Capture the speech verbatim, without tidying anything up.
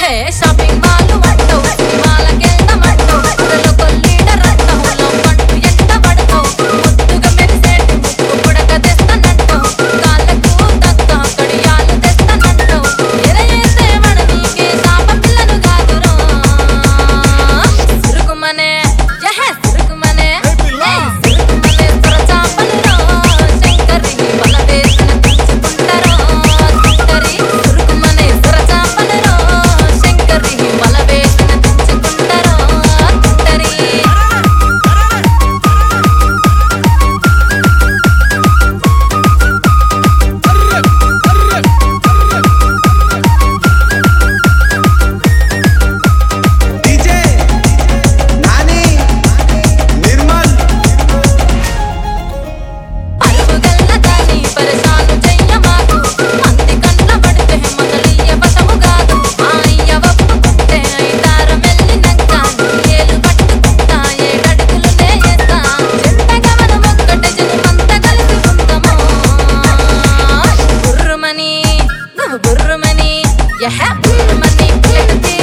హే shopping mall అంటావు సినిమాలకెళ్దామంటావు అసలు కొల్లీడర్ అంటావు లవ్వంటూ ఎంత పడతావు ముద్దుగా మెరిసేటి ముక్కు పుడక తెస్తానంటావు కాళ్ళకు తక్క కడియాలు తెస్తానంటావు ఎరయేస్తే మన నీకే శాప పిల్లను కాదురా సురుకుమనే యహే సురుకుమనే సురుకుమనే సురచాపలురా శంకరి వల వేసిన తుంచుకుంటారా సుందరి సురుకుమనే సురచాపలురా శంకరి వల వేసిన తుంచుకుంటారా సుందరి డీజే నాని నిర్మల్ అలుగుగల్ల దాని పరసాను చెయ్యమాకు మంది కండ్ల పడితే మొదలియ్య వశము కాదు మా అయ్య ఒప్పుకుంటే ఐదారం వెళ్ళినంక ఏలు పట్టుకుంటా ఏడడుగులు నేయేస్తా జంటగా మనం ఒక్కటి జనుమంతా కలిసి ఉందామా బుర్రుమని నువ్వు బుర్రుమని యహ బుర్రుమని ఎటు